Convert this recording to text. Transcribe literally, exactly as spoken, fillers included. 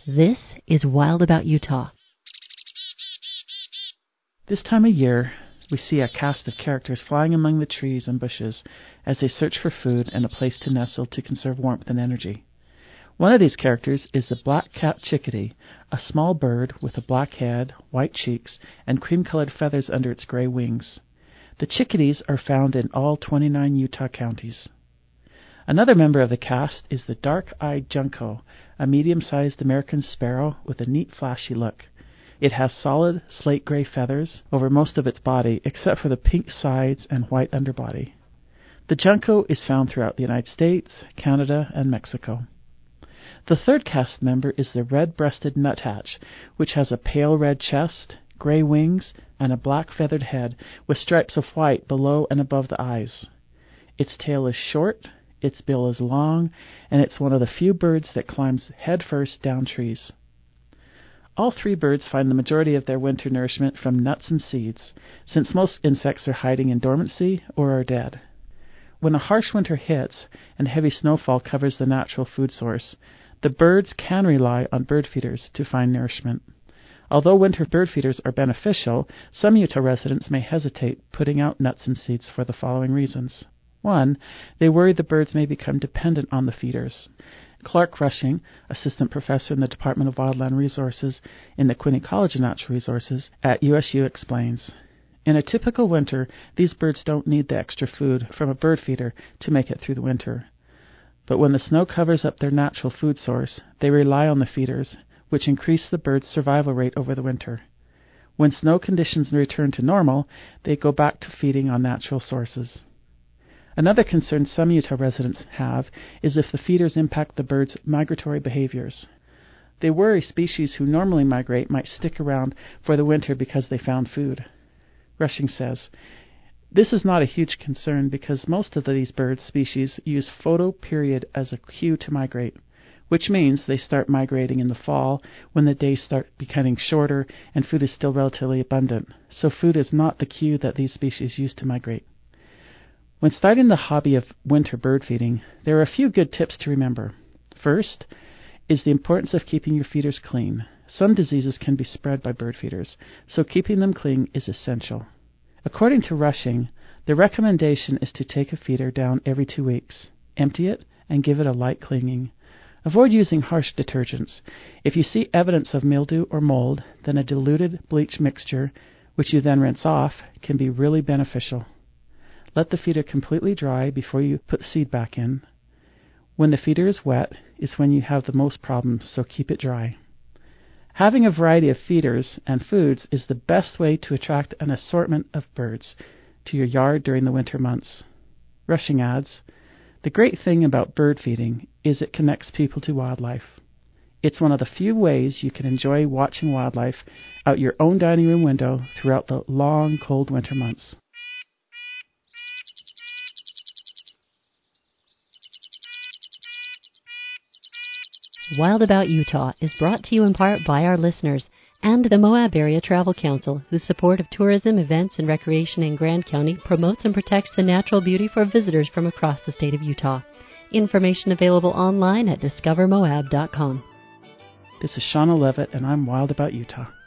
This is Wild About Utah. This time of year, we see a cast of characters flying among the trees and bushes as they search for food and a place to nestle to conserve warmth and energy. One of these characters is the black-capped chickadee, a small bird with a black head, white cheeks, and cream-colored feathers under its gray wings. The chickadees are found in all twenty-nine Utah counties. Another member of the cast is the dark-eyed junco, a medium-sized American sparrow with a neat, flashy look. It has solid, slate-gray feathers over most of its body, except for the pink sides and white underbody. The junco is found throughout the United States, Canada, and Mexico. The third cast member is the red-breasted nuthatch, which has a pale red chest, gray wings, and a black feathered head with stripes of white below and above the eyes. Its tail is short, its bill is long, and it's one of the few birds that climbs headfirst down trees. All three birds find the majority of their winter nourishment from nuts and seeds, since most insects are hiding in dormancy or are dead. When a harsh winter hits and heavy snowfall covers the natural food source, the birds can rely on bird feeders to find nourishment. Although winter bird feeders are beneficial, some Utah residents may hesitate putting out nuts and seeds for the following reasons. One, they worry the birds may become dependent on the feeders. Clark Rushing, assistant professor in the Department of Wildland Resources in the Quinney College of Natural Resources at U S U, explains, in a typical winter, these birds don't need the extra food from a bird feeder to make it through the winter. But when the snow covers up their natural food source, they rely on the feeders, which increase the birds' survival rate over the winter. When snow conditions return to normal, they go back to feeding on natural sources. Another concern some Utah residents have is if the feeders impact the birds' migratory behaviors. They worry species who normally migrate might stick around for the winter because they found food. Rushing says, this is not a huge concern because most of these bird species use photoperiod as a cue to migrate, which means they start migrating in the fall when the days start becoming shorter and food is still relatively abundant. So food is not the cue that these species use to migrate. When starting the hobby of winter bird feeding, there are a few good tips to remember. First is the importance of keeping your feeders clean. Some diseases can be spread by bird feeders, so keeping them clean is essential. According to Rushing, the recommendation is to take a feeder down every two weeks, empty it, and give it a light cleaning. Avoid using harsh detergents. If you see evidence of mildew or mold, then a diluted bleach mixture, which you then rinse off, can be really beneficial. Let the feeder completely dry before you put seed back in. When the feeder is wet is when you have the most problems, so keep it dry. Having a variety of feeders and foods is the best way to attract an assortment of birds to your yard during the winter months. Rushing adds, the great thing about bird feeding is it connects people to wildlife. It's one of the few ways you can enjoy watching wildlife out your own dining room window throughout the long, cold winter months. Wild About Utah is brought to you in part by our listeners and the Moab Area Travel Council, whose support of tourism, events, and recreation in Grand County promotes and protects the natural beauty for visitors from across the state of Utah. Information available online at discover moab dot com. This is Shauna Levitt, and I'm Wild About Utah.